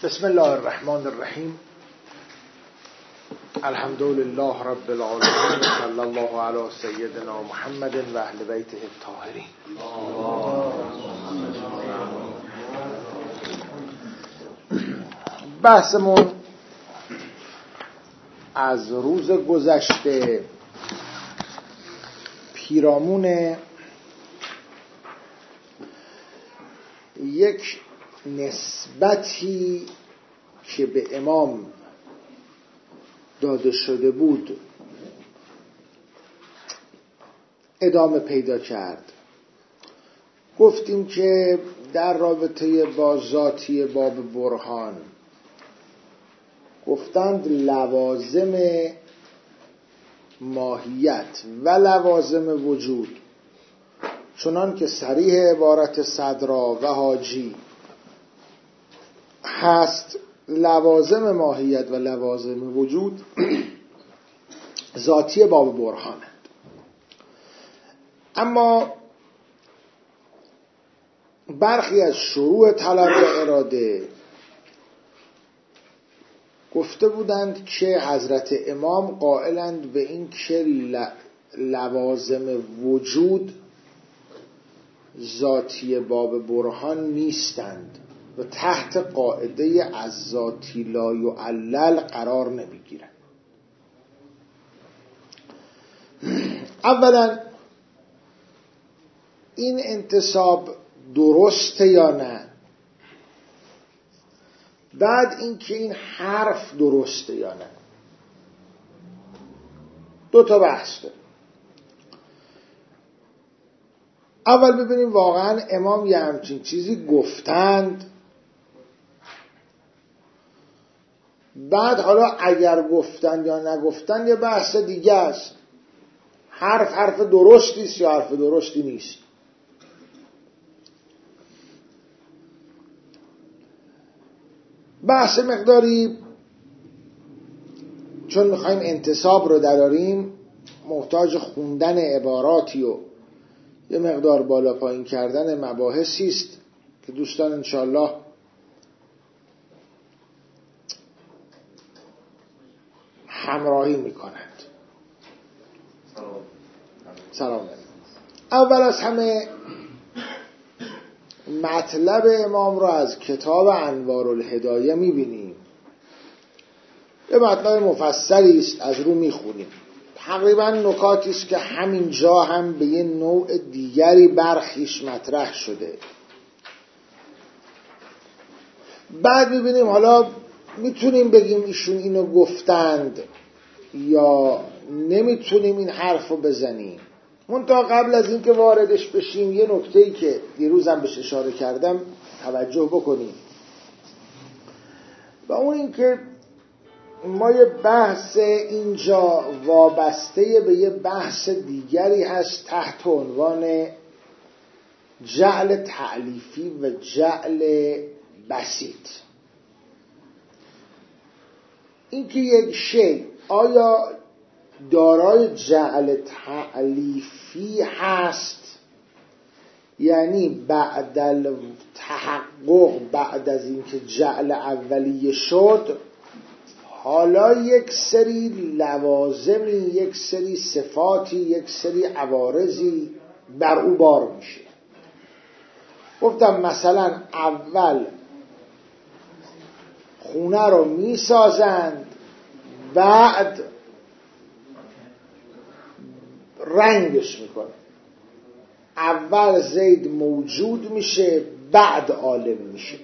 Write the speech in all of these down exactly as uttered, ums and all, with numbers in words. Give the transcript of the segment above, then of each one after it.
بسم الله الرحمن الرحیم. الحمد لله رب العالمین، صلی الله علی سیدنا محمد و اهل بیته الطاهرین. بحثمون از روز گذشته پیرامون یک نسبتی که به امام داده شده بود ادامه پیدا کرد. گفتیم که در رابطه با ذاتی باب برهان گفتند لوازم ماهیت و لوازم وجود چنان که صریح عبارت صدرا و حاجی هست، لوازم ماهیت و لوازم وجود ذاتی باب برهانند. اما برخی از شروع طلب و اراده گفته بودند که حضرت امام قائلند به این که لوازم وجود ذاتی باب برهان نیستند و تحت قاعده از ذاتی لا یعلل قرار نمیگیرند. اولا این انتساب درسته یا نه؟ بعد اینکه این حرف درسته یا نه؟ دو تا بحث داره. اول ببینیم واقعا امام یه همچین چیزی گفتند، بعد حالا اگر گفتند یا نگفتند یه بحث دیگه است. حرف حرف درستی است یا حرف درستی نیست. بحث مقداری چون میخوایم انتساب رو دراریم محتاج خوندن عباراتی و یه مقدار بالا پایین کردن مباحثی است که دوستان انشاءالله همراهی میکنند. سلام علیکم. اول از همه مطلب امام را از کتاب انوار الهدایه میبینیم. یه مطلب مفصلی است، از رو میخونیم. تقریبا نکاتی است که همین جا هم به یه نوع دیگری برخیش مطرح شده. بعد میبینیم حالا میتونیم بگیم ایشون اینو گفتند یا نمیتونیم این حرف رو بزنیم. منتها قبل از اینکه واردش بشیم یه نکته‌ای که دیروزم بهش اشاره کردم توجه بکنیم و اون این که ما یه بحث اینجا وابسته به یه بحث دیگری هست تحت عنوان جعل تألیفی و جعل بسیط. این که یک شی آیا دارای جعل تألیفی هست، یعنی بعد التحقق بعد از اینکه جعل اولیه شد حالا یک سری لوازمی، یک سری صفاتی، یک سری عوارضی بر او بار میشه. گفتم مثلا اول خونه رو میسازند، بعد رنگش میکنه. اول زید موجود میشه، بعد عالم میشه.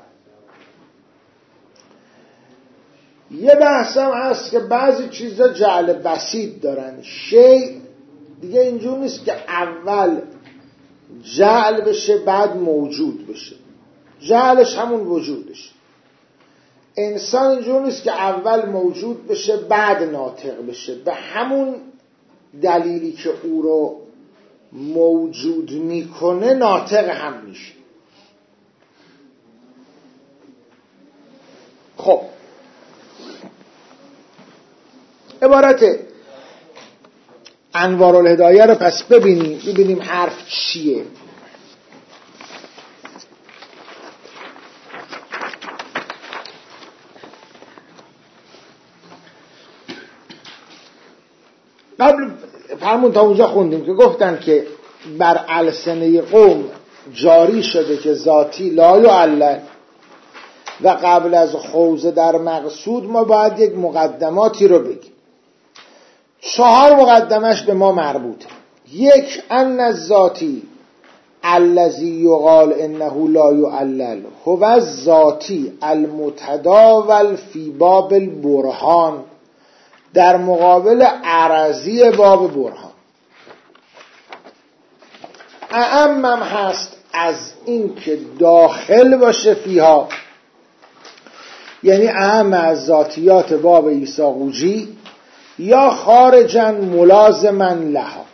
یه بحثم هست که بعضی چیزا جعل بسیط دارن. شیء دیگه اینجور نیست که اول جعل بشه بعد موجود بشه. جعلش همون وجودش. انسان اینجور نیست که اول موجود بشه بعد ناطق بشه. به همون دلیلی که او رو موجود میکنه ناطق هم میشه. خب عبارت انوار الهدایه رو پس ببینیم ببینیم حرف چیه. قبل فرمون تا اونجا خوندیم که گفتن که بر السنه قوم جاری شده که ذاتی لا یعلل و قبل از خوض در مقصود ما باید یک مقدماتی رو بگیم. چهار مقدمش به ما مربوطه. یک، ان الذاتی الذی یقال انه لا یعلل هو الذاتی المتداول فی باب البرهان، در مقابل عرضی باب برهان. اعمم هست از این که داخل باشه فیها، یعنی اعم از ذاتیات باب ایساقوجی، یا خارجا ملازما لها.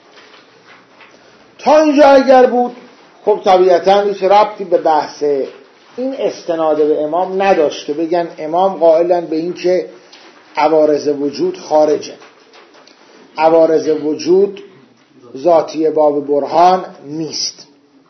تا اینجا اگر بود خب طبیعتا هیچ ربطی به بحث این استناد به امام نداشت که بگن امام قائلن به این که عوارض وجود خارجه، عوارض وجود ذاتی باب برهان نیست،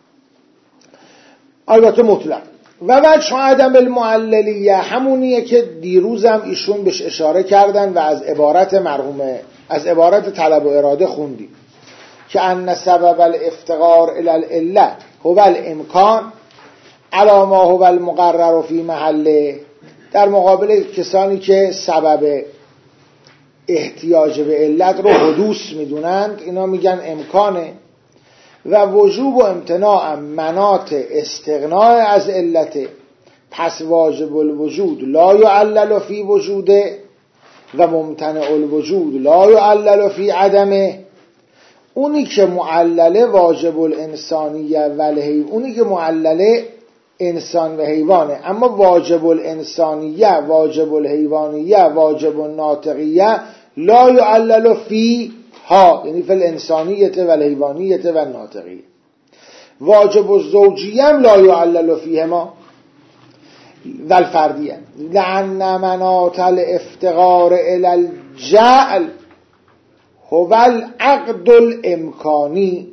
البته مطلق. و وجه عدم المعللیه همونیه که دیروزم ایشون بهش اشاره کردن و از عبارت مرحومه از عبارت طلب و اراده خوندیم که ان سبب الافتقار الی العله هو الامکان علی ما هو المقرر فی محله، در مقابل کسانی که سبب احتیاج به علت رو حدوث میدونند اینا میگن امکانه. و وجوب و امتناع مناط استغناء از علت، پس واجب الوجود لا یعلل فی وجوده و ممتنع الوجود لا یعلل فی عدمه. اونی که معلله واجب الانسانیه و الحیوان، اونی که معلله انسان و حیوانه، اما واجب الانسانیه، واجب الحیوانیه، واجب الناطقیه لا یعلل فی ها، یعنی فی الانسانیت و الحیوانیت و الناطقیه. واجب الزوجیه هم لا یعلل فیهما و الفردیه، لأن مناط الافتقار الی الجعل هو العقد الامکانی.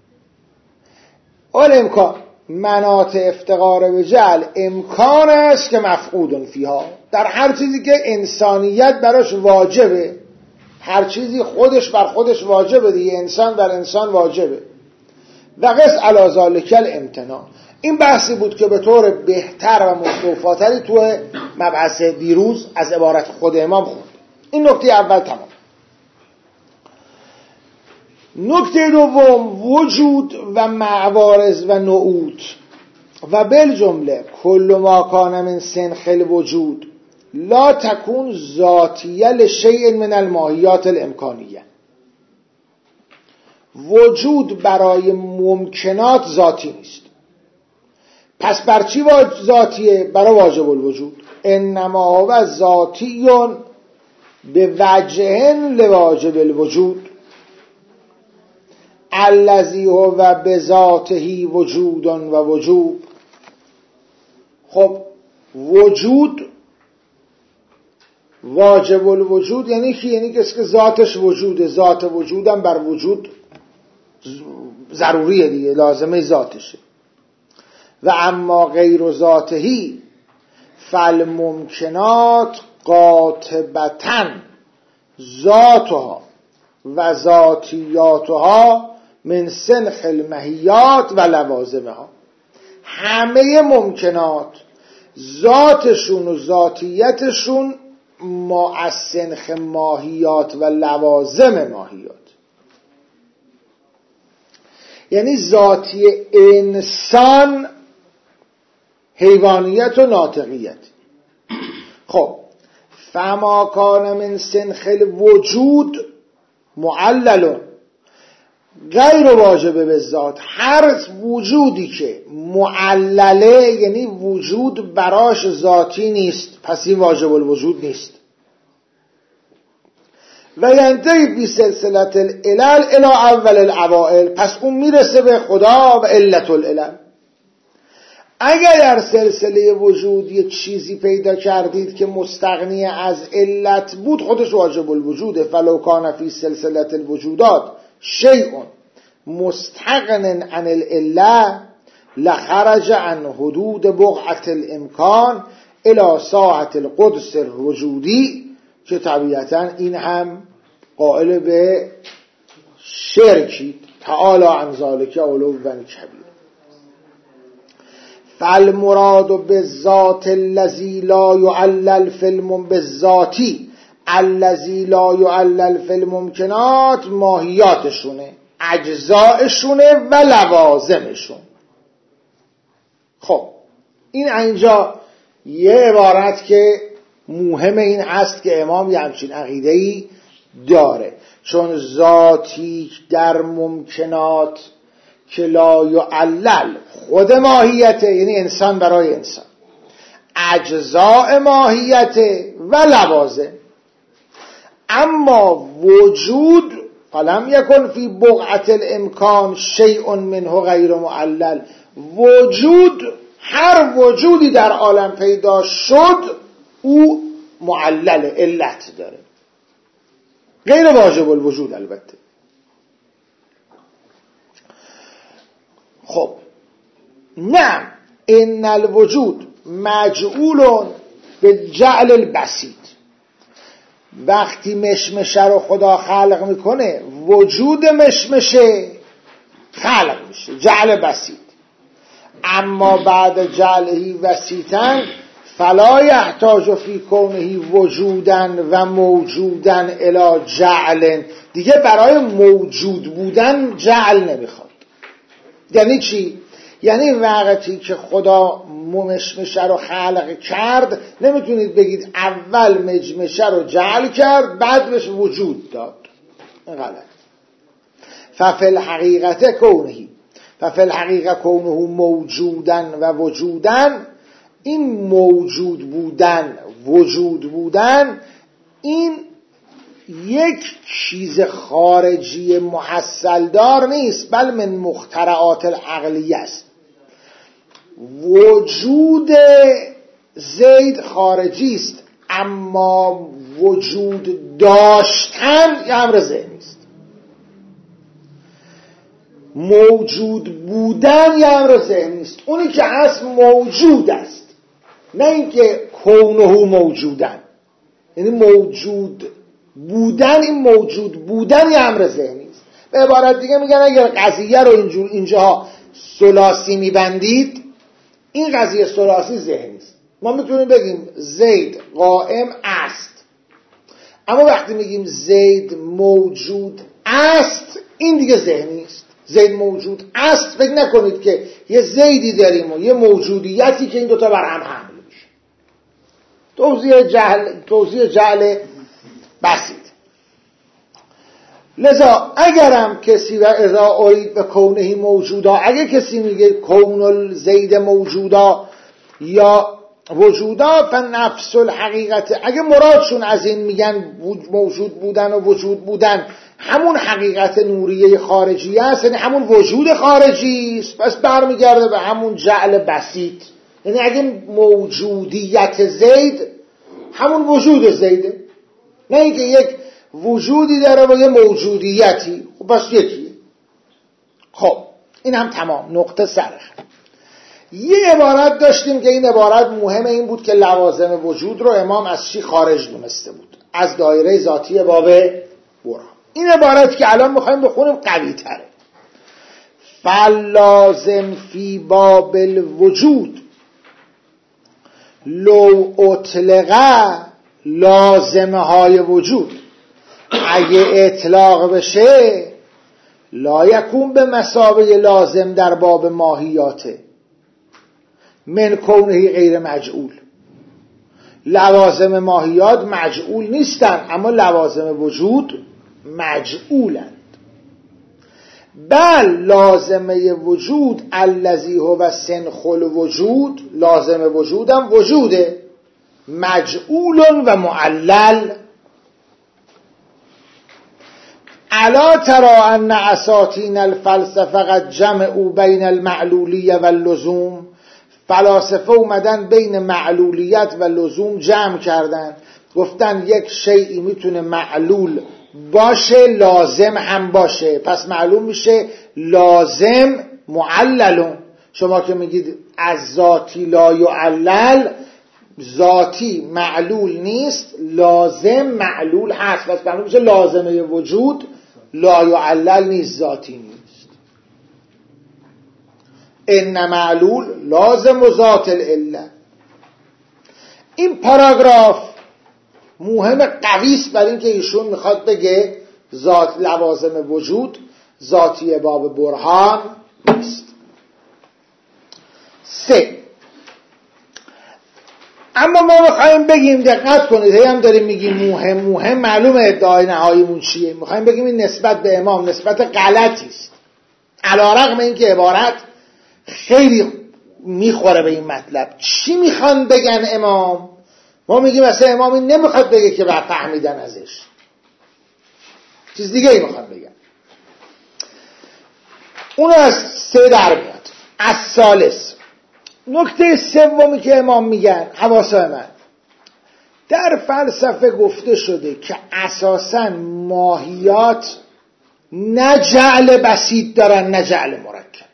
الامکان، مناط افتقار به جعل امکان است که مفقود فیها، در هر چیزی که انسانیت براش واجبه، هر چیزی خودش بر خودش واجبه دیگه، انسان بر انسان واجبه. و قص علی ذلک الامتناع، این بحثی بود که به طور بهتر و مستوفاتری تو مبحث دیروز از عبارت خود امام خوند. این نکته اول تمام. نکته دوم وجود و معوارض و نعود و بالجمله کل ما کان من سنخ الوجود لا تکون ذاتیه لشیء من الماهیات الامکانیه. وجود برای ممکنات ذاتی نیست، پس بر چی ذاتیه؟ برای واجب الوجود. انما هو ذاتیون به وجه لواجب الوجود الذی هو بذاته وجود و وجوب. خب وجود واجب الوجود یعنی کی؟ یعنی کسی که ذاتش وجوده، ذات وجودم بر وجود ضروریه دیگه، لازمه ذاتشه. و اما غیر ذاتهی فالممکنات قاطبتاً ذاتها و ذاتیاتها من سنخ المحیات و لوازمها. همه ممکنات ذاتشون و ذاتیتشون ما از سنخ ماهیات و لوازم ماهیات، یعنی ذاتی انسان حیوانیت و ناطقیت. خب فما کان من سنخ الوجود معلل غیر واجب به ذات، هر وجودی که معلله یعنی وجود براش ذاتی نیست، پس این واجب الوجود نیست. و ینتهی بی سلسلت العلل الی اول الاوائل، پس اون میرسه به خدا و علت العلل. اگر در سلسله وجود یک چیزی پیدا کردید که مستغنی از علت بود، خودش واجب الوجوده. فلو کان فی سلسلت الوجودات شیء مستغن عن العله لخرج عن حدود بقعة الامکان الى ساعة القدس الوجودی، که طبیعتا این هم قائل به شرکی. تعالی عن ذلک علوا کبیر. فالمراد بالذات الذی لا یعلل فی الم بالذاتی الذی لا یعلل فی الممکنات ماهیاتشونه، اجزایشونه و لوازمشون. خب این اینجا یه عبارت که مهم این هست که امام یه همچین عقیده‌ای داره، چون ذاتی در ممکنات که لا یعلل خود ماهیته، یعنی انسان برای انسان، اجزاء ماهیته و لوازم. اما وجود فلم یکن فی بقعة الامکان شیء منه غیر معلل، وجود هر وجودی در عالم پیدا شد او معلل علت داره، غیر واجب الوجود البته. خب نه، ان الوجود مجعول به جعل البسیط. وقتی مشمشه رو خدا خلق میکنه وجود مشمشه خلق میشه، جعل بسیط. اما بعد جعلهی وسیطن فلا یحتاج فی کونه وجودن و موجودن الی جعل، دیگه برای موجود بودن جعل نمیخواد. یعنی چی؟ یعنی وقتی که خدا مشمشه رو خلق کرد نمیتونید بگید اول مشمشه رو جعل کرد بعد بهش وجود داد، غلط. ففی الحقیقت کونهی ففی الحقیقت کونه موجودن و وجودن، این موجود بودن وجود بودن این یک چیز خارجی محصل دار نیست، بل من مخترعات العقلیه است. وجود زید خارجی است، اما وجود داشتن یه امر ذهنی است. موجود بودن یه امر ذهنی است، اونی که هست موجود است، نه اینکه کونه موجودن. یعنی موجود بودن، این موجود بودن یه امر ذهنی است. به عبارت دیگه میگن اگر قضیه رو اینجور اینجاها ثلاثی میبندید، این قضیه ثلاثی ذهنی است. ما میتونیم بگیم زید قائم است، اما وقتی میگیم زید موجود است این دیگه ذهنی است. زید موجود است، فکر نکنید که یه زیدی داریم و یه موجودیتی که این دوتا بر هم حمل میشه. توضیح جهل توضیح جهل بسیط. لذا اگرم کسی و اذا ارید به کونه موجودا، اگر کسی میگه کون الزید موجودا یا وجودا فنفس الحقیقت، اگه مرادشون از این میگن موجود بودن و وجود بودن همون حقیقت نوریه خارجی است، یعنی همون وجود خارجی است، پس برمیگرده به همون جعل بسیط. یعنی اگه موجودیت زید همون وجود زیده، نه اینکه یک وجودی داره و یه موجودیتی، خب پس یکیه. خب این هم تمام، نقطه سر. یه عبارت داشتیم که این عبارت مهمه، این بود که لوازم وجود رو امام از چی خارج دونسته بود؟ از دایره ذاتی باب برهان. این عبارت که الان میخوایم بخونیم قوی تره. فلازم فی باب الوجود لو اطلقه لازمه های وجود، اگه اطلاق بشه لا یکون به مثابه لازم در باب ماهیاته من کونه غیر مجعول. لوازم ماهیات مجعول نیستن، اما لوازم وجود مجعولند. بل لازمه وجود الذی هو سنخ الوجود، لازم وجودم وجوده مجعول و معلل. الا ترى ان اساطین الفلسفه قد جمعوا بین المعلولیه و اللزوم، فلاسفه اومدن بین معلولیت و لزوم جمع کردن، گفتن یک شیئی میتونه معلول باشه لازم هم باشه، پس معلوم میشه لازم معللون. شما که میگید از ذاتی لا یعلل، ذاتی معلول نیست، لازم معلول هست. پس برای میشه لازمه وجود لا یعلل نیست، ذاتی نیست. ان معلول لازم و ذات العله. این پاراگراف مهم قویست برای اینکه ایشون میخواد بگه ذات لوازم وجود ذاتی باب برهان نیست. سه، اما ما میخوایم بگیم، دقت کنید، هی هم داریم میگیم مهم مهم، معلومه ادعای نهاییمون چیه. میخوایم بگیم این نسبت به امام نسبت غلطی است، علی‌رغم اینکه عبارت خیلی میخوره به این مطلب. چی میخوان بگن امام؟ ما میگیم مثلا امام این نمیخواد بگه که بعد فهمیدن ازش، چیز دیگه ای میخوان بگن. اون از سه در میاد. از ثالث، نکته سومی که امام میگن، حواسای من، در فلسفه گفته شده که اساساً ماهیات نه جعل بسیط دارن نه جعل مرکب.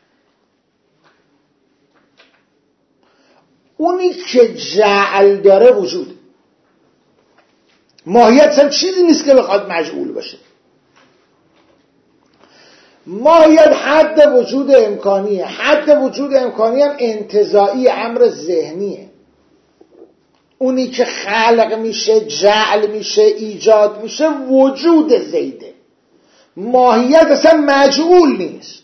اونی که جعل داره وجود، ماهیت هم چیزی نیست که بخواد مجعول باشه. ماهیت حد وجود امکانیه. حد وجود امکانی هم انتزاعی، امر ذهنیه. اونی که خلق میشه، جعل میشه، ایجاد میشه وجود زیده. ماهیت اصلا مجعول نیست.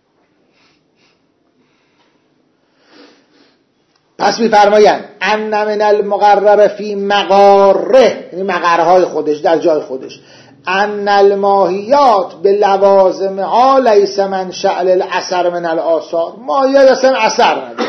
پس میفرمایند ان من المقرر فی مقاره، یعنی مقرهای خودش در جای خودش، ان الماهیات به لوازمها لیس من شأن الاثر من الاثار. ماهیت اصلا اثر نداره.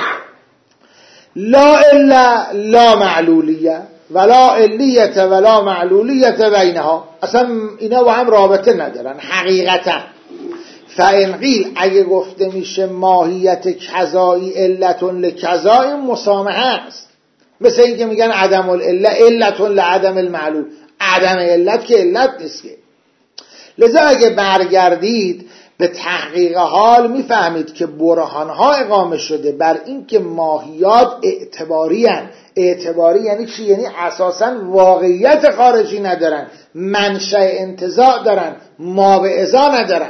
لا الا لا معلولیه ولا علیت ولا معلولیت بینها، اصلا اینا با هم رابطه ندارن حقیقتا. فان قیل، اگه گفته میشه ماهیت کذایی علتون لکذایی، مسامحه است. مثل این که میگن عدم العله علتون لعدم المعلول، عدم علت که علت نیست که. لذا اگه برگردید به تحقیق حال میفهمید که برهانها اقامه شده بر این که ماهیات اعتباری هن. اعتباری یعنی چی؟ یعنی اساساً واقعیت خارجی ندارن، منشأ انتزاع دارن، ما به ازا ندارن.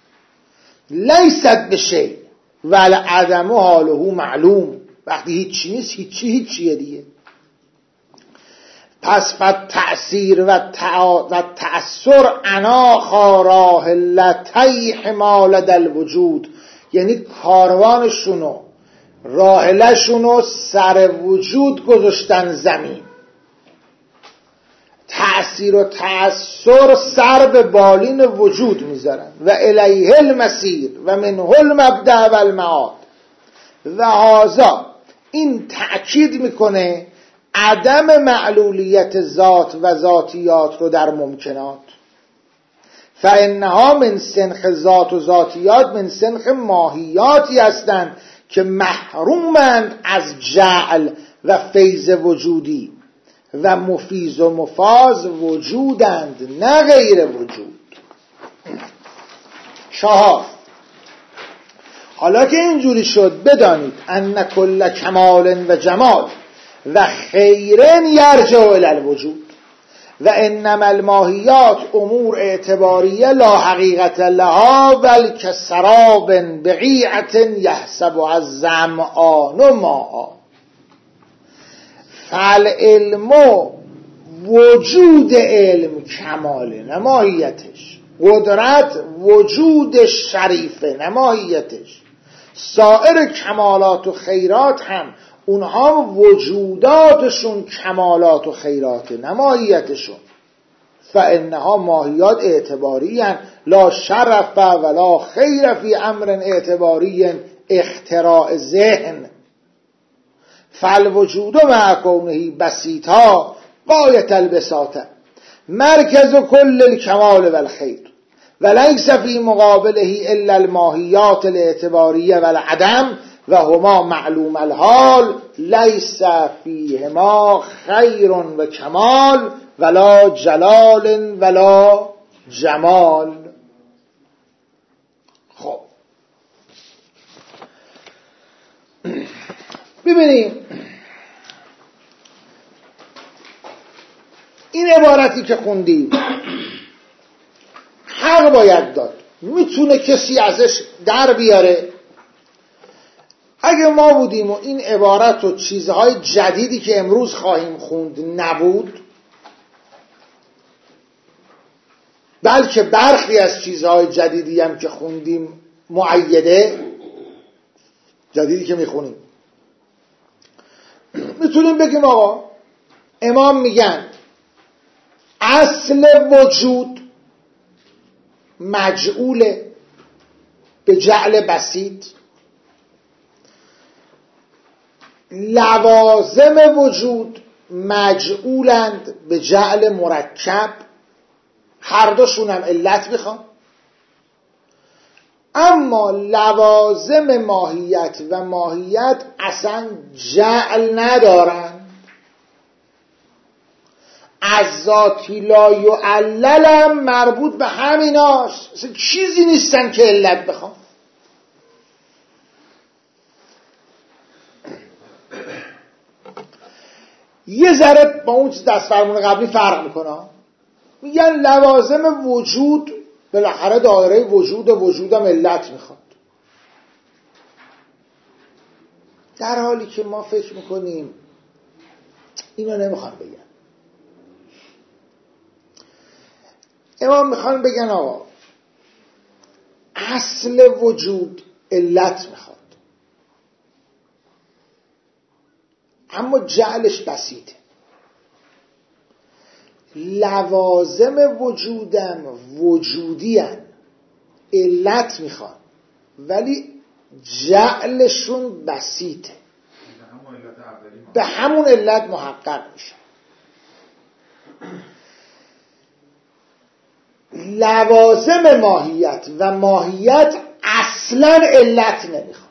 لیست بشی ول عدم حاله معلوم. وقتی هیچی نیست، هیچی هیچیه دیگه. پس فت تأثیر و تأثیر انا خاراه لطی حمال دل وجود، یعنی کاروانشونو راحلشونو سر وجود گذاشتن زمین. تأثیر و تأثیر سر به بالین وجود میذارن. و الیه المسیر و منه المبدأ و المعاد. و هذا، این تأکید میکنه عدم معلولیت ذات و ذاتیات رو در ممکنات. فانها من سنخ ذات و ذاتیات من سنخ ماهیاتی هستند که محرومند از جعل و فیض وجودی و مفیز و مفاز وجودند نه غیر وجود. چهار، حالا که اینجوری شد بدانید ان کل کمال و جمال و خیرن یرجع الی الوجود و انما الماهیات امور اعتباریه لا حقیقت لها بل کسراب بقیعة یحسبها الظمآن ماء. فالعلم، وجود علم کماله نه ماهیتش. قدرت وجود شریفه نه ماهیتش. سایر کمالات و خیرات هم اونها وجوداتشون کمالات و خیراته نه ماهیتشون. فانها ماهیات اعتباری هن. لا شرف ولا خیر فی امر اعتباری اختراع ذهن. فالوجود مع کونه بسیطا غایت البساطه مرکز کل الکمال والخیر ولیس فی مقابله الا الماهیات الاعتباریه والعدم و هما معلوم الحال لیس فیهما خیر و کمال ولا جلال ولا جمال. خب ببینیم این عبارتی که خوندیم حق باید داد، میتونه کسی ازش در بیاره. اگه ما بودیم و این عبارت و چیزهای جدیدی که امروز خواهیم خوند نبود، بلکه برخی از چیزهای جدیدی هم که خوندیم مؤیده، جدیدی که میخونیم، میتونیم بگیم آقا امام میگن اصل وجود مجعول به جعل بسیط، لوازم وجود مجعولند به جعل مرکب، هر دوشون هم علت میخوان، اما لوازم ماهیت و ماهیت اصلا جعل ندارن، از ذاتی لا یعللم مربوط به همیناست، اصلا چیزی نیستن که علت بخوان. یه ذره با اون دست فرمون قبلی فرق میکنه. میگن لوازم وجود بالاخره دایره وجود وجودم علت میخواد، در حالی که ما فکر میکنیم اینو نمیخوان بگن. امام میخوان بگن آقا اصل وجود علت میخواد، اما جعلش بسیطه. لوازم وجودم وجودی هن، علت میخوان، ولی جعلشون بسیطه، به همون علت محقق میشه. لوازم ماهیت و ماهیت اصلا علت نمیخوان.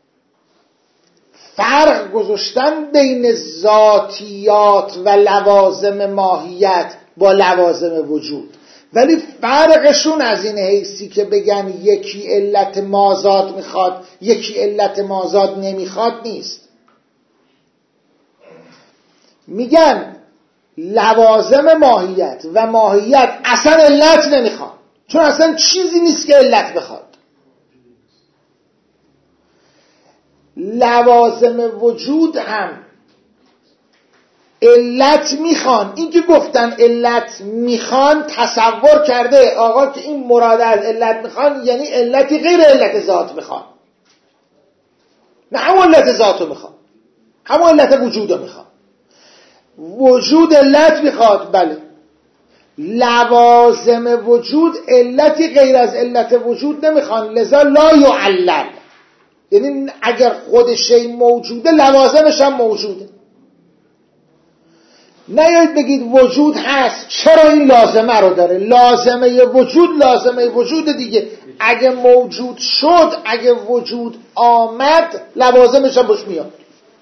فرق گذاشتن بین ذاتیات و لوازم ماهیت با لوازم وجود، ولی فرقشون از این حیثی که بگن یکی علت مازاد میخواد یکی علت مازاد نمیخواد نیست. میگن لوازم ماهیت و ماهیت اصلا علت نمیخواد، چون اصلا چیزی نیست که علت بخواد. لوازم وجود هم علت میخوان. این که گفتن علت میخوان تصور کرده آقا که این مراد از علت میخوان یعنی علتی غیر علت ذات میخوان، نه همون علت ذاتو میخوان، همون علت وجودو میخوان. وجود علت میخواد، بله، لوازم وجود علتی غیر از علت وجود نمیخوان، لذا لا یعلل، یعنی اگر خود شی موجوده لوازمش هم موجوده. نیایید بگید وجود هست چرا این لازمه رو داره، لازمه وجود لازمه وجود دیگه، اگه موجود شد، اگه وجود آمد لوازمش هم بهش میاد.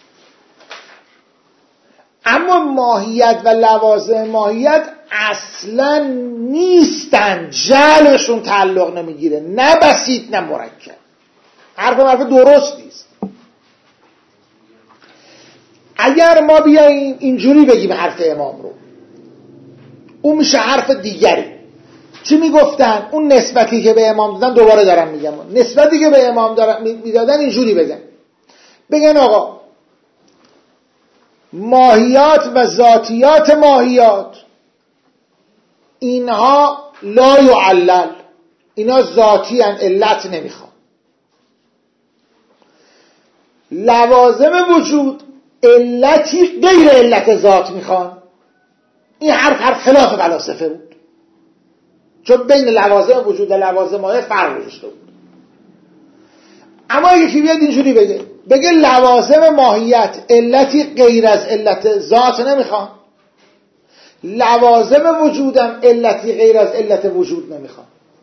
اما ماهیت و لوازم ماهیت اصلا نیستن، جعلشون تعلق نمیگیره، نه بسیط نه مرکب. حرف حرف درست نیست. اگر ما بیاییم اینجوری بگیم حرف امام رو، اون میشه حرف دیگری. چی میگفتن؟ اون نسبتی که به امام دادن، دوباره دارم میگم، نسبتی که به امام میدادن اینجوری بگن بگن آقا ماهیات و ذاتیات ماهیات اینها لا یعلل، اینا ذاتی ان، علت نمیخوان. لوازم وجود علتی غیر علت ذات میخوان. این حرف حرف خلاف فلاسفه بود، چون بین لوازم وجود و لوازم ماهیت فرق گذاشته بود. اما یکی بیاد اینجوری بگه بگه لوازم ماهیت علتی غیر از علت ذات نمیخوان، لوازم وجودم علتی غیر از علت وجود نمیخوان،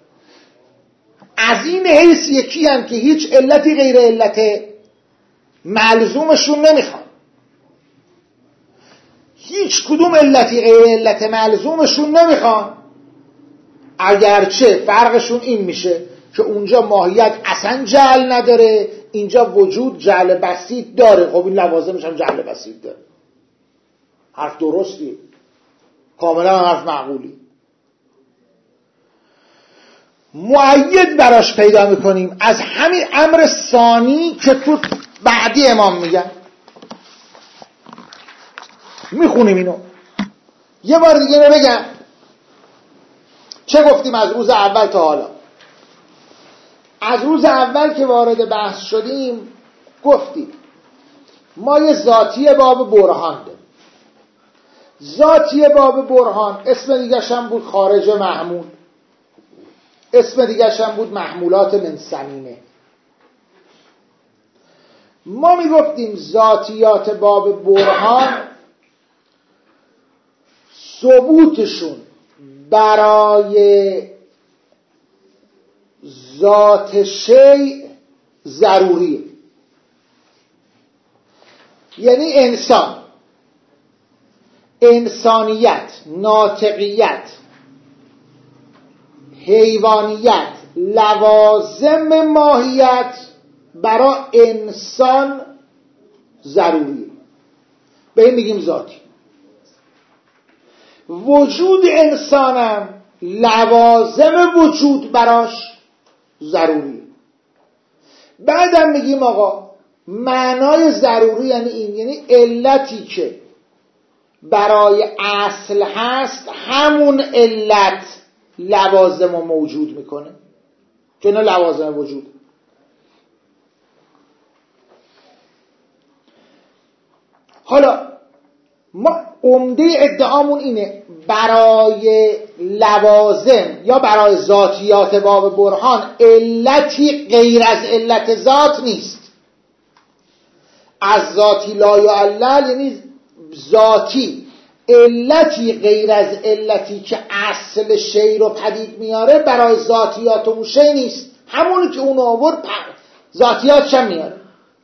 از این حیث یکی هم که هیچ علتی غیر علت ملزومشون نمیخوان، هیچ کدوم علتی غیر علت ملزومشون نمیخوان، اگرچه فرقشون این میشه که اونجا ماهیت اصلا جعل نداره، اینجا وجود جعل بسیط داره. خب این لوازمش هم جعل بسیط داره. حرف درستیه، کاملا حرف معقولی. مؤید براش پیدا میکنیم از همین امر ثانی که تو بعدی امام میگن. میخونیم اینو یه بار دیگه اینو بگم. چه گفتیم از روز اول تا حالا؟ از روز اول که وارد بحث شدیم گفتیم ما یه ذاتی باب برهان داریم. ذاتی باب برهان اسم دیگرش هم بود خارج محمول، اسم دیگرش هم بود محمولات من صمیمه. ما میگفتیم ذاتیات باب برهان ثبوتشون برای ذات شیء ضروریه. یعنی انسان، انسانیت، ناطقیت، حیوانیت، لوازم ماهیت برای انسان ضروریه. به این میگیم ذاتی. وجود انسانم لوازم وجود براش ضروریه. بعدم میگیم آقا معنای ضروری یعنی این، یعنی علتی که برای اصل هست همون علت لوازم رو موجود میکنه، چون لوازم وجود. حالا ما عمده ادعامون اینه برای لوازم یا برای ذاتیات باب برهان علتی غیر از علت ذات نیست. از ذاتی لا یعلل یعنی ذاتی علتی غیر از علتی که اصل شی رو پدید میاره برای ذاتیات اون شی نیست. همونی که اون آورد ذاتیاتش هم میاره.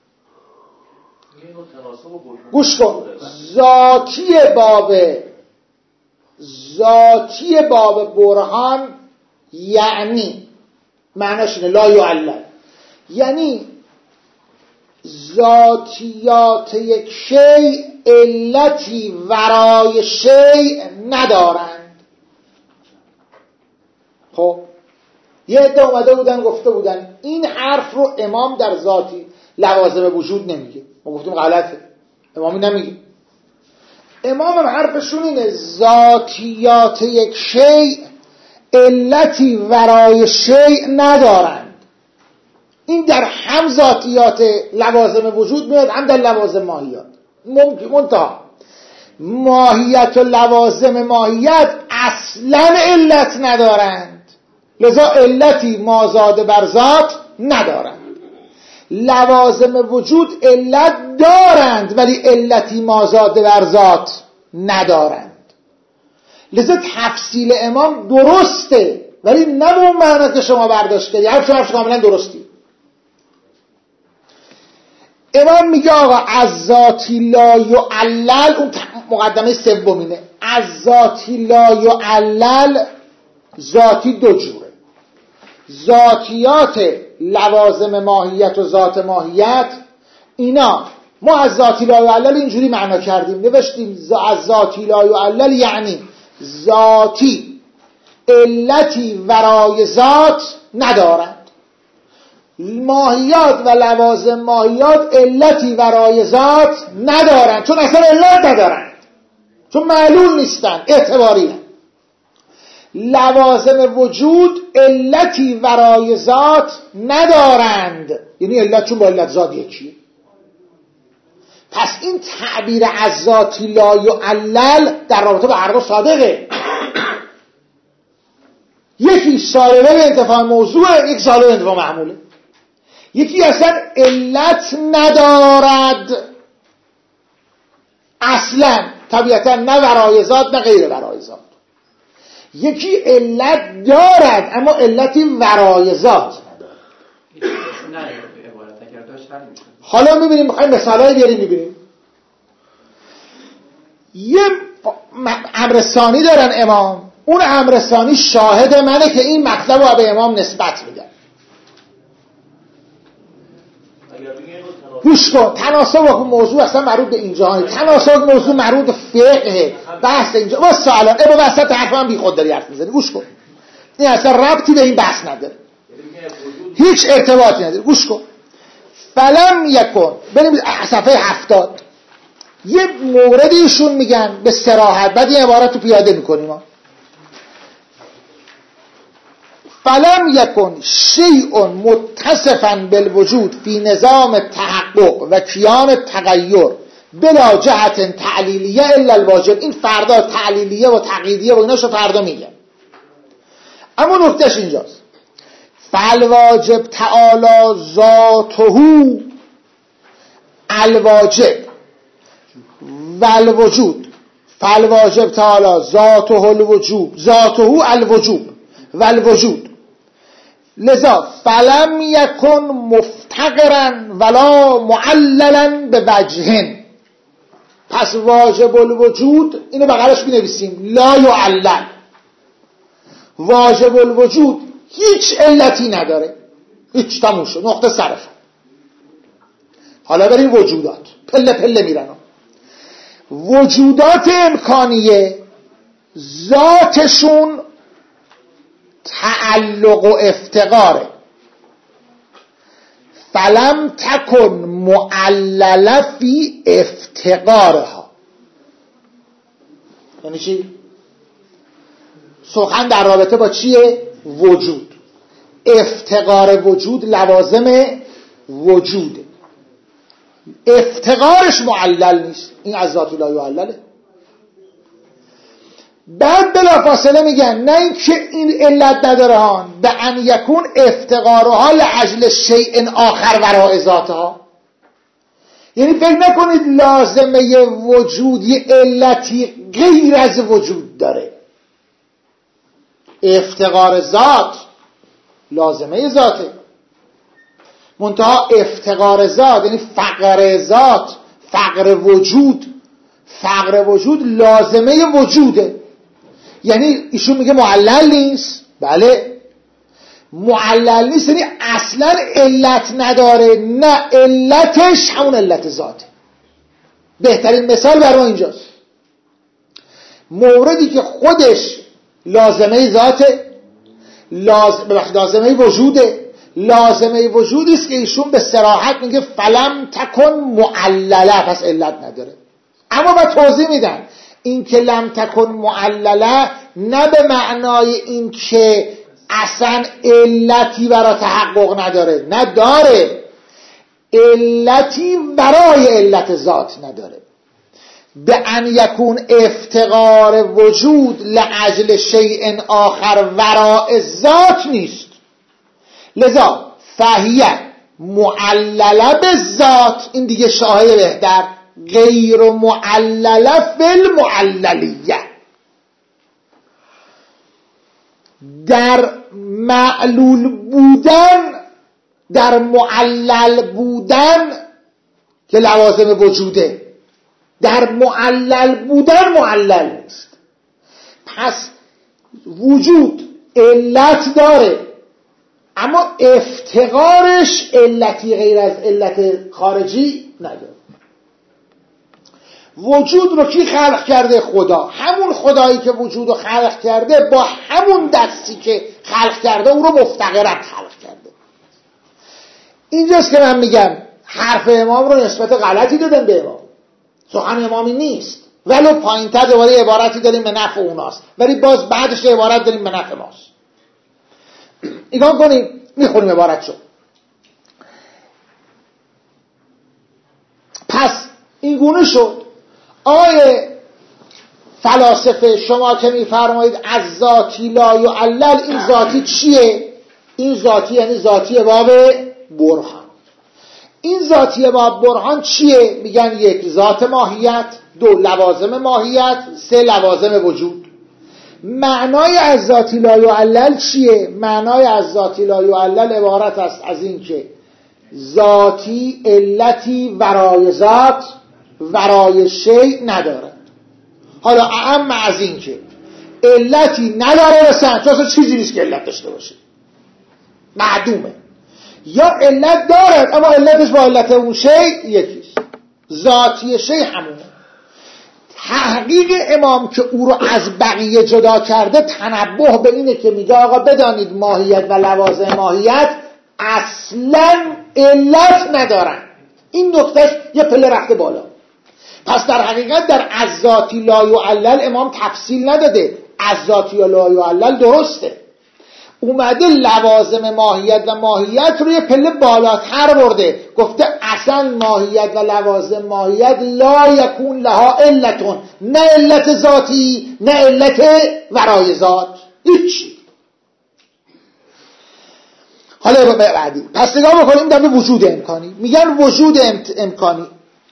گوش کن، ذاتی باب ذاتی باب برهان یعنی معناش اینه لا یعلل، یعنی ذاتیات یک شیء علتی ورای شیء ندارند. خب یه عده اومده بودن گفته بودن این حرف رو امام در ذاتی لوازم وجود نمیگه. ما گفتیم غلطه، امامی نمیگه. امام هم حرفشون اینه ذاتیات یک شیء علتی ورای شیء ندارند. این در هم ذاتیات لوازم وجود میاد هم در لوازم ماهیات. منتها ماهیت و لوازم ماهیت اصلا علت ندارند، لذا علتی مازاد بر ذات ندارند. لوازم وجود علت دارند ولی علتی مازاد بر ذات ندارند. لذا تفصیل امام درسته ولی نه به اون معنی که شما برداشت کردی. حرف شما کاملا درستی. امام میگه آقا از ذاتی لا یعلل، اون مقدمه سومینه، از ذاتی لا یعلل ذاتی دو جوره. ذاتیات لوازم ماهیت و ذات ماهیت اینا ما از ذاتی لا یعلل اینجوری معنا کردیم، نوشتیم از ذاتی لا یعلل یعنی ذاتی علتی ورای ذات ندارند. ماهیات و لوازم ماهیات علتی ورای ذات ندارند چون اصلا علت ندارند، چون معلول نیستند، اعتباری هستند. لوازم وجود علتی ورای ذات ندارند یعنی علت چون با علت ذات یکیه. پس این تعبیر از ذاتی لا یعلل در رابطه با هر دو صادقه. یکی سالبه به انتفاع موضوعه، یک سالبه به انتفاع معموله. یکی اصلا علت ندارد اصلا، طبیعتا نه ورای ذات نه غیر ورای ذات. یکی علت دارد اما علتی ورای ذات ندارد. حالا میبینیم، میخوایم مثالای بیاریم میبینیم. یه امر ثانی دارن امام، اون امر ثانی شاهد منه که این مطلب رو به امام نسبت میدن. گوش کن، تناسب موضوع اصلا مربوط به اینجا نیست. تناسب موضوع مربوط به فقه بحث اینجا. واسه الان ابو وسط حرفم بی خود داری حرف میزنی. گوش کن، این اصلا ربطی به این بحث نداره، هیچ ارتباطی نداره. گوش کن. فلم یکن، بریم صفحه هفتاد، یه موردی ایشون میگن به صراحت، بعد این عبارت رو پیاده میکنیم ما. فلم یکن شیء متصفا بالوجود فی نظام تحقق و کیان تغییر بلا جهت تعلیلیه الا الواجب. این فردا تعلیلیه و تقییدیه و ایناشو فردا میگم، اما نکتهش اینجاست. فالواجب تعالی ذاته الواجب والوجود. فالواجب تعالی ذاته الوجوب ذاته الوجوب والوجود. لذا فلم یکن مفتقرا ولا معللا به وجهن. پس واجب الوجود، اینو بغلش بنویسیم، لا یعلل. واجب الوجود هیچ علتی نداره، هیچ، تموم شد، نقطه صرف. حالا بریم وجودات، پله پله میرن. وجودات امکانیه ذاتشون تعلق و افتقاره. فلم تکن معلله فی افتقارها. یعنی چی؟ سخن در رابطه با چیه؟ وجود. افتقار وجود لوازم وجوده، افتقارش معلل نیست. این از ذات لا یعلله. بعد بلافاصله میگن نه اینکه این علت نداره ها، به ان یکون افتقارها لاجل شیء آخر وراء ذاتها. یعنی فکر نکنید لازمه وجود یه علتی غیر از وجود داره. افتقار ذات لازمه ذاته، منتها افتقار ذات یعنی فقر ذات، فقر وجود، فقر وجود لازمه وجوده. یعنی ایشون میگه معلل نیست. بله معلل نیست، یعنی اصلا علت نداره، نه علتش همون علت ذاته. بهترین مثال برای اینجاست، موردی که خودش لازمه ذاته، لازم لازمه وجوده، لازمه وجودی است که ایشون به صراحت میگه فلم تکن معلله، پس علت نداره. اما با توضیح میدن این که لم تکن معلله نه به معنای این که اصلا علتی برای تحقق نداره، نه داره، علتی برای علت ذات نداره. به ان یکون افتقار وجود لاجل شیء آخر وراء ذات نیست. لذا فهیه معلله به ذات، این دیگه شاهد بهتر، غیر معلله فی المعللیه. در معلول بودن، در معلل بودن که لوازم وجوده، در معلل بودن معلل نیست. پس وجود علت داره، اما افتقارش علتی غیر از علت خارجی نداره. وجود رو کی خلق کرده؟ خدا. همون خدایی که وجود رو خلق کرده با همون دستی که خلق کرده اون رو مفتقرا خلق کرده. اینجاست که من میگم حرف امام رو نسبت غلطی دادن به امام، سخن امامی نیست، ولو پایین تر دوباره عبارتی داریم به نفع اوناست، ولی باز بعدش عبارت داریم به نفع ماست. نگاه کنیم، میخونیم عبارت شو. پس این گونه شد. آیه فلاسفه شما که میفرمایید از ذاتی لا یعلل، این ذاتی چیه؟ این ذاتی یعنی ذاتی باب برهان. این ذاتی باب برهان چیه؟ میگن یک ذات ماهیت، دو لوازم ماهیت، سه لوازم وجود. معنای از ذاتی لا یعلل چیه؟ معنای از ذاتی لا یعلل عبارت است از این که ذاتی علتی ورای ذات ورای شیء نداره. حالا اعم از این که علتی نداره رسن، تو اصلا چیزی نیست که علت داشته باشه، معدومه. یا علت دارد اما علتش با علت اون شیء یکیست، ذاتی شیء همونه. تحقیق امام که او رو از بقیه جدا کرده تنبه به اینه که میگه آقا بدانید ماهیت و لوازم ماهیت اصلا علت ندارن. این نکتهش یه پله رفته بالا. پس در حقیقت در از ذاتی لا یعلل امام تفصیل نداده، از ذاتی لا یعلل درسته، اومده لوازم ماهیت و ماهیت رو یه پله بالاتر برده، گفته اصلا ماهیت و لوازم ماهیت لا یکون لها علتون، نه علت ذاتی نه علت ورای ذات، هیچی. حالا بعدی پس نگاه بکنیم در وجود امکانی. میگن وجود امکانی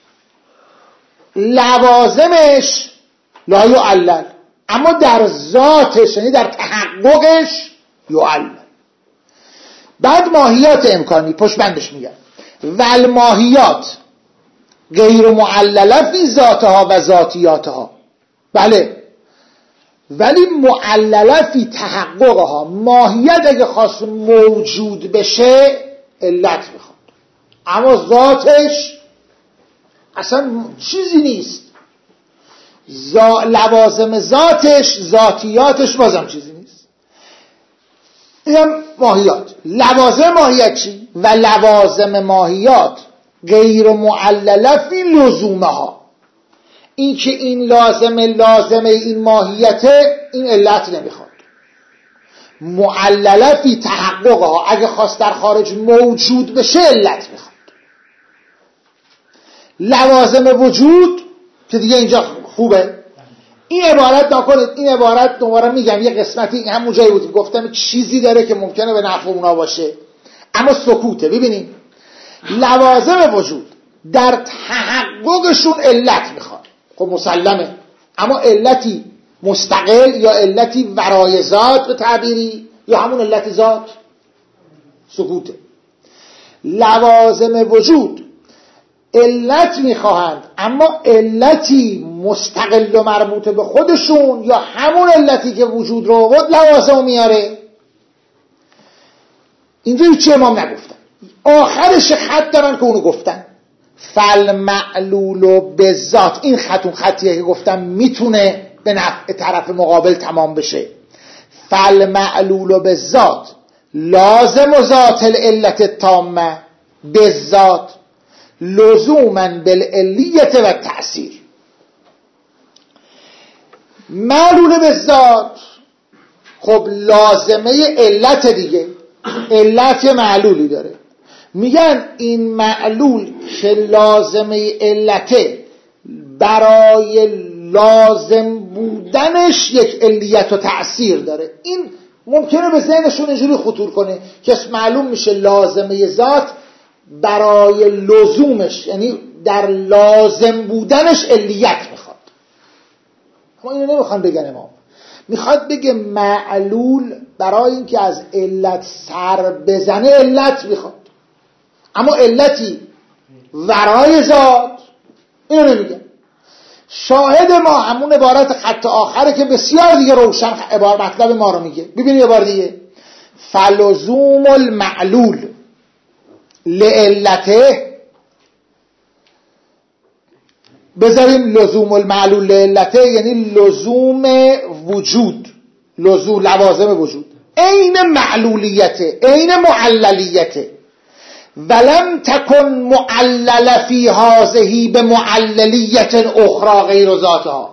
لوازمش لا یعلل اما در ذاتش یعنی در تحققش یعلل. بعد ماهیات امکانی پشت بندش میگن ول ماهیات غیر معلله فی ذاتها و ذاتیاتها. بله ولی معلله فی تحققها، ماهیت اگه خواست موجود بشه علت میخواد اما ذاتش اصلا چیزی نیست. زا... لوازم ذاتش ذاتیاتش بازم چیزی نیست. اینم ماهیات. لوازم ماهیت چی؟ و لوازم ماهیات غیر معلله فی لزومها، این که این لازمه لازمه این ماهیته این علت نمیخواد. معلله فی تحققها، اگه خواست در خارج موجود بشه علت میخواد. لوازم وجود که دیگه اینجا خوبه، این عبارت نکنید، این عبارت دوباره میگم یه قسمتی همون جایی بود گفتم چیزی داره که ممکنه به نفع اونا باشه اما سکوته. ببینید لوازم وجود در تحققشون علت میخواد، خب مسلمه، اما علتی مستقل یا علتی ورای ذات به تعبیری یا همون علت ذات سکوته. لوازم وجود علت میخواهند اما علتی مستقل و مربوط به خودشون یا همون علتی که وجود رو بود لوازم میاره. اینجا چه امام نگفتن، آخرش خط دارن که اونو گفتن فالمعلول بالذات. این خطون خطیه که گفتم میتونه به نفع طرف مقابل تمام بشه. فالمعلول بالذات لازم و ذات العلت التامه بالذات لزوما بالعلیت و تأثیر. معلول بالذات خب لازمه علت دیگه، علت معلولی داره. میگن این معلول که لازمه علته برای لازم بودنش یک علیت و تأثیر داره. این ممکنه به ذهنشون اینجوری خطور کنه که معلوم میشه لازمه ذات برای لزومش یعنی در لازم بودنش علیت میخواد. ما اینو نمیخوان بگن امام، میخواد بگه معلول برای اینکه از علت سر بزنه علت میخواد اما علتی ورای ذات اینو نمیگه. شاهد ما همون عبارت خط آخره که بسیار دیگه روشن عبارت مطلب ما رو میگه. ببینید عبارت دیگه فلزوم المعلول لعلته، بذاریم لزوم المعلول لعلته یعنی لزوم وجود، لزوم لوازم وجود عین معلولیته عین معللیته ولم تکن معلل فی هذه به معللیت اخرى غیر ذاتها.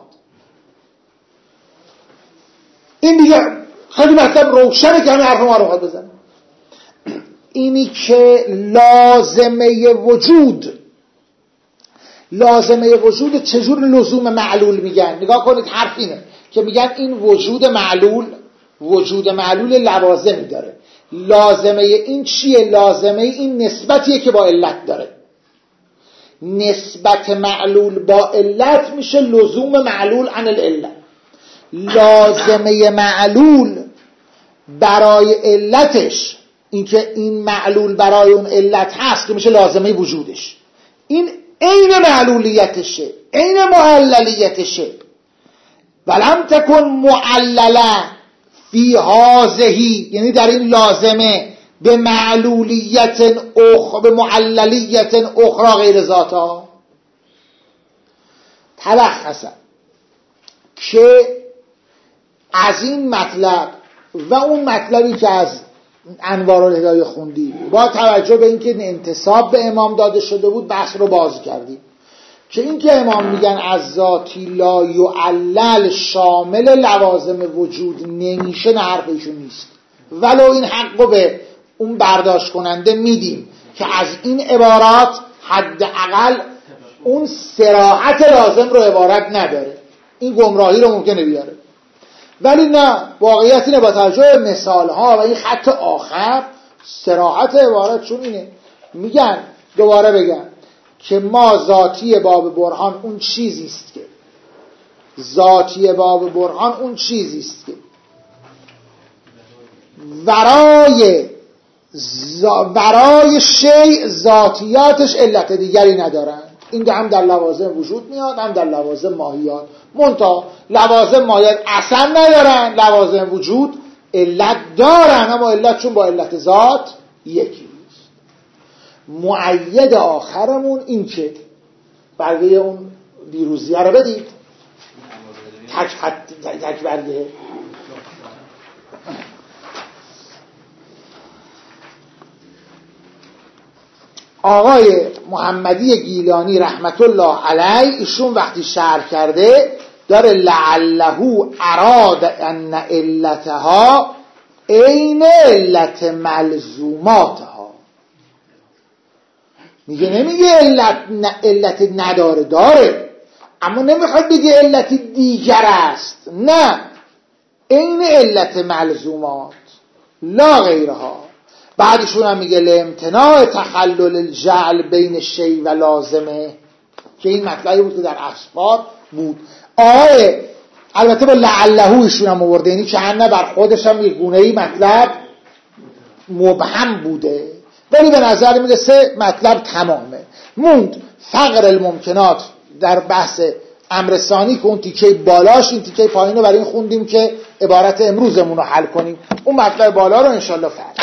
این دیگه خیلی مطلب روشنه که همه حرف ما رو خواهد بزن. اینی که لازمه وجود لازمه وجود چجور لزوم معلول میگن؟ نگاه کنید حرف اینه که میگن این وجود معلول وجود معلول لوازمی داره. لازمه این چیه؟ لازمه این نسبتیه که با علت داره. نسبت معلول با علت میشه لزوم معلول عن العلت. لازمه معلول برای علتش اینکه این معلول برای اون علت هست که میشه لازمه وجودش، این عین معلولیتشه عین معللیتشه. ولم تکن معلله فی هذه یعنی در این لازمه به معلولیت اخ به معللیت اخرى غیر ذاتا تلخصا که از این مطلب و اون مطلبی که از انوارالهدایه خوندیم با توجه به اینکه انتساب به امام داده شده بود بحث رو باز کردیم که این که امام میگن از ذاتی لا یعلل شامل لوازم وجود نمیشه، نه حرف ایشون نیست، ولو این حقو به اون برداشت کننده میدیم که از این عبارات حداقل اون صراحت لازم رو عبارت نداره، این گمراهی رو ممکنه بیاره. ولی نه، واقعیت اینه با توجه به مثال ها و این خط آخر صراحت عبارتشون اینه. میگن دوباره بگم که ما ذاتی باب برهان اون چیزی است که ذاتی باب برهان اون چیزی است که ورای زا... ورای شیء ذاتیاتش علت دیگری ندارن. این هم در لوازم وجود میاد، هم در لوازم ماهیات. منتها لوازم ماهیات اصلا ندارن، لوازم وجود علت دارن، اما علت چون با علت ذات یکی است. مؤید آخرمون این که برگه اون دیروزیه رو بدید، تک خط تک برگه آقای محمدی گیلانی رحمت الله علیه ایشون وقتی شرح کرده داره لعله اراد ان علتها عین علت ملزوماتها، میگه نمیگه علت ن... علت نداره، داره، اما نمیخواد بگه علت دیگر است، نه، عین علت ملزومات لا غیرها. بعدشون هم میگه لامتناع تخلل الجعل بین شیء و لازمه، که این مطلبی بود که در اخبار بود. آه البته با لعله ایشون هم آورده، یعنی که نه بر خودش هم یک گونه‌ای مطلب مبهم بوده، ولی به نظر میرسه مطلب تمامه. موند فقر الممکنات در بحث امر ثانی که اون تیکه بالاش، این تیکه پایینو برای این خوندیم که عبارت امروزمون رو حل کنیم، اون مطلب بالا رو انشالله فرض